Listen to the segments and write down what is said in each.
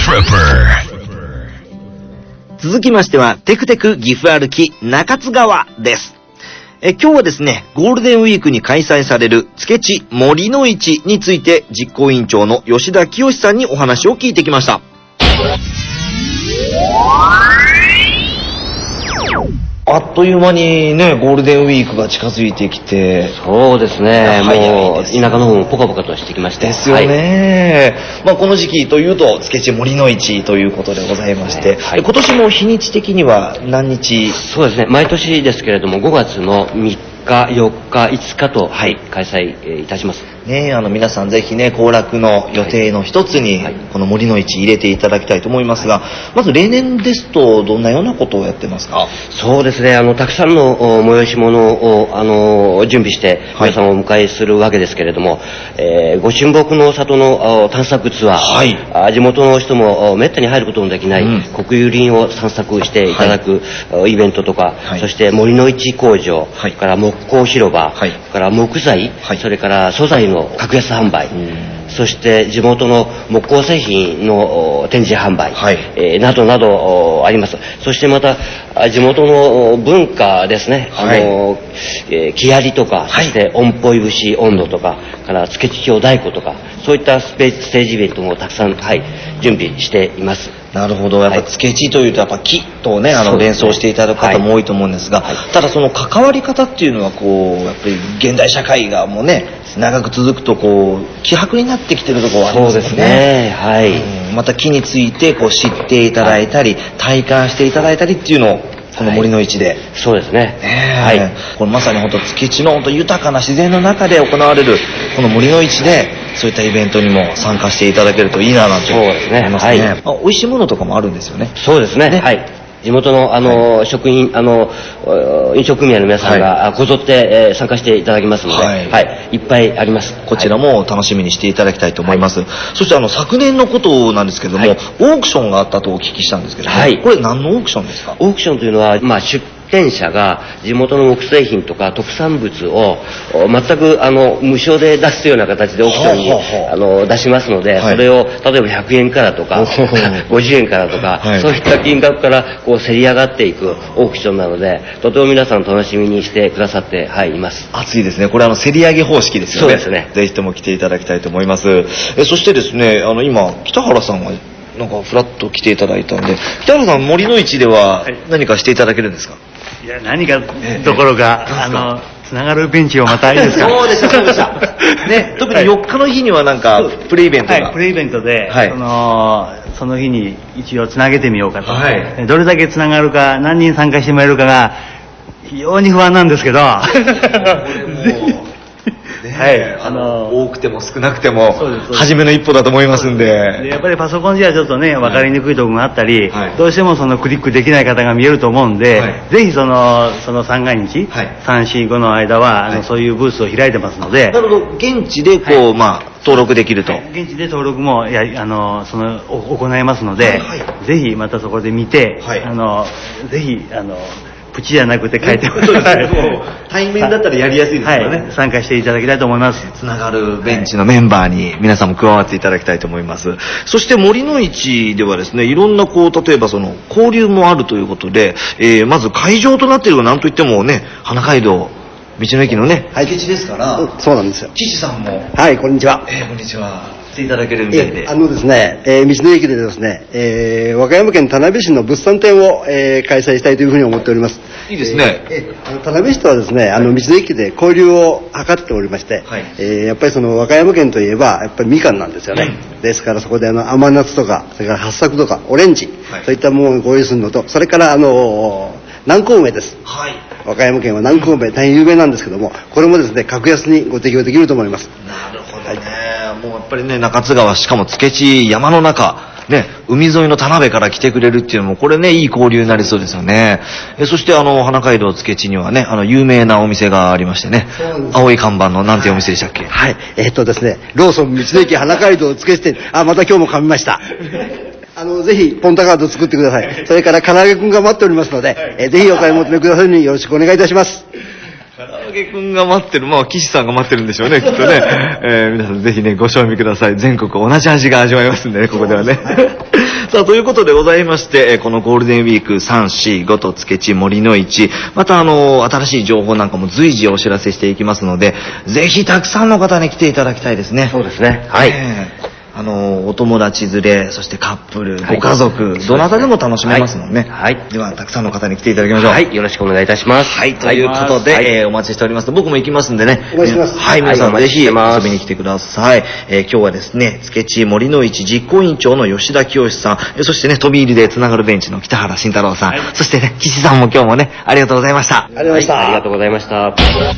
続きましては、テクテク岐阜歩き中津川です。今日はですね、ゴールデンウィークに開催されるつけち森の市について実行委員長の吉田清さんにお話を聞いてきました。あっという間にね、ゴールデンウィークが近づいてきて。 そうですね。もう、田舎の方もポカポカとしてきまして。 ですよね。まあ、この時期というと、つけち森の市ということでございまして、今年も日にち的には何日？ そうですね。毎年ですけれども、5月の3日、4日、5日と、開催いたします。 ね、皆さんぜひね、行楽の予定の一つに、この森の市入れていただきたいと思いますが、まず例年ですと、どんなようなことをやってますか？ そうですね、たくさんの催し物を、準備して、皆さんをお迎えするわけですけれども、ご神木の里の探索ツアー、地元の人もめったに入ることのできない、国有林を散策していただく、イベントとか、そして森の市工場、それから木工広場、それから木材、それから素材の格安販売、そして地元の木工製品の展示販売、などなどあります。そしてまた地元の文化ですね、木遣りとか、そして音ぽい節音頭とか、からつけち京太鼓とか、そういったステージイベントもたくさん、準備しています。 なるほど。やっぱつけちというとやっぱ木とね、連想していただく方も多いと思うんですが、ただその関わり方っていうのはこう、やっぱり現代社会がもうね、長く続くとこう、希薄になってきてるところはありますよね。 そうですね。 また木についてこう知っていただいたり、体感していただいたりっていうのを、この森の市で。 そうですね。 このまさに本当つけちの本当豊かな自然の中で行われるこの森の市でそういったイベントにも参加していただけるといいななんて思いますね。美味しいものとかもあるんですよね。 そうですね。地元の食品飲食組合の皆さんがこぞって参加していただきますので、いっぱいあります。 こちらも楽しみにしていただきたいと思います。そして昨年のことなんですけども、オークションがあったとお聞きしたんですけども、これ何のオークションですか？ オークションというのは出店者が地元の木製品とか特産物を全く無償で出すような形でオークションに出しますので、それを例えば100円からとか50円からとか、そういった金額からこう競り上がっていくオークションなので、とても皆さん楽しみにしてくださっています。 熱いですね。これ競り上げ方式ですよね。 そうですね。 ぜひとも来ていただきたいと思います。そしてですね、今北原さんがなんかフラッと来ていただいたんで、北原さん森の市では何かしていただけるんですか？ いや、何かどころか、つながるベンチをまたいいですか？ そうでした、そうでした。ね、特に4日の日にはなんか、プレイベントが。 プレイベントで、その日に一応つなげてみようかと。どれだけつながるか、何人参加してもらえるかが、非常に不安なんですけど、 多くても少なくても初めの一歩だと思いますんで、 やっぱりパソコンじゃちょっとね分かりにくいところがあったり、どうしてもそのクリックできない方が見えると思うんで、ぜひその三が日、3、4、5の間はそういうブースを開いてますので、 なるほど、現地でこう登録できると。 現地で登録も行いますので、ぜひまたそこで見て、ぜひプチじゃなくて書いてます。 対面だったらやりやすいですからね。 参加していただきたいと思います。 つながるベンチのメンバーに皆さんも加わっていただきたいと思います。そして森の市ではですね、いろんな例えば交流もあるということで、まず会場となっているのは何といってもね、花街道道の駅のね、つけちですから。 そうなんですよ。 岸さんも。 はい、こんにちは。 こんにちは。来ていただけるみたいで。 ですね、道の駅でですね、和歌山県田辺市の物産展を、開催したいというふうに思っております。 いいですね。 田辺市とはですね、道の駅で交流を図っておりまして、やっぱり和歌山県といえば、やっぱりみかんなんですよね。ですからそこで甘夏とか、それから八朔とか、オレンジ、そういったものをご用意するのと、それから南高梅です。和歌山県は南高梅大変有名なんですけども、これもですね、格安にご提供できると思います。 なるほどね。もうやっぱりね、中津川、しかもつけち山の中、ね、海沿いの田辺から来てくれるっていうのも、これね、いい交流になりそうですよね。そして花街道つけちにはね、有名なお店がありましてね、青い看板のなんていうお店でしたっけ？ はい、ですね、ローソン道の駅花街道つけち店、また今日も噛みました。ぜひ、ポンタカード作ってください。それから、唐揚げくんが待っておりますので、ぜひお買い求めくださるようによろしくお願いいたします。 唐揚げくんが待ってる、まあ、岸さんが待ってるんでしょうね、きっとね。皆さんぜひね、ご賞味ください。全国同じ味が味わえますんでね、ここではね。さあ、ということでございまして、このゴールデンウィーク3、4、5と月地森の市、また新しい情報なんかも随時お知らせしていきますので、ぜひたくさんの方に来ていただきたいですね。 そうですね。はい。 お友達連れ、そしてカップル、ご家族、どなたでも楽しめますもんね。 はい。 では、たくさんの方に来ていただきましょう。 はい。よろしくお願いいたします。 はい。ということで、お待ちしております。僕も行きますんでね。 お願いします。 はい。皆さんぜひ遊びに来てください。今日はですね、月地森の市実行委員長の吉田清さん、そしてね、飛び入りでつながるベンチの北原慎太郎さん、そしてね、岸さんも今日もね、ありがとうございました。 ありがとうございました。 ありがとうございました。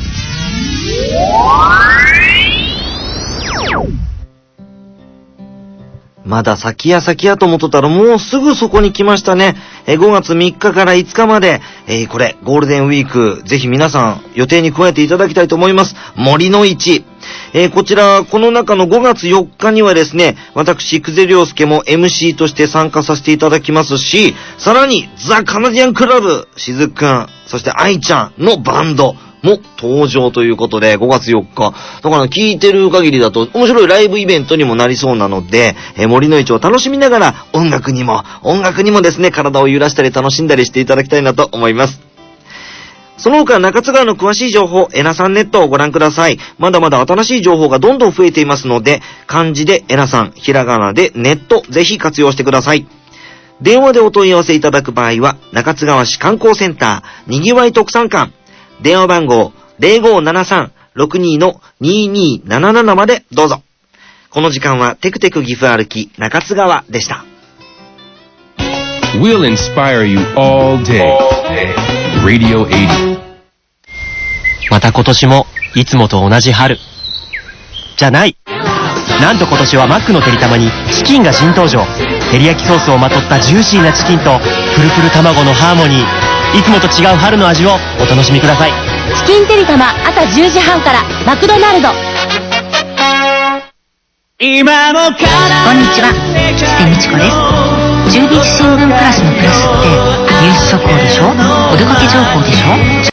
まだ先や先やと思っとったらもうすぐそこに来ましたね。5月3日から5日まで、これ、ゴールデンウィーク、ぜひ皆さん予定に加えていただきたいと思います。森の市。こちら、この中の5月4日にはですね、私、久世良介も MC として参加させていただきますし、さらに、ザ・カナディアンクラブ、しずくん、そして愛ちゃんのバンド、も登場ということで、5月4日。だから聞いてる限りだと面白いライブイベントにもなりそうなので、森の市を楽しみながら音楽にもですね、体を揺らしたり楽しんだりしていただきたいなと思います。その他、中津川の詳しい情報、エナさんネットをご覧ください。まだまだ新しい情報がどんどん増えていますので、漢字でエナさん、ひらがなでネット、ぜひ活用してください。電話でお問い合わせいただく場合は、中津川市観光センター、にぎわい特産館、電話番号 0573-62-2277 までどうぞ。この時間はテクテク岐阜歩き中津川でした。 We'll inspire you all day. Radio 80. また今年もいつもと同じ春。じゃない。なんと今年はマックのてりたまにチキンが新登場。照り焼きソースをまとったジューシーなチキンとプルプル卵のハーモニー。いつもと違う春の味をお楽しみください。 チキンてりたま朝10時半からマクドナルド。こんにちは、木瀬美智子です。中日新聞プラスのプラスってニュース速報でしょ、お出かけ情報でしょ。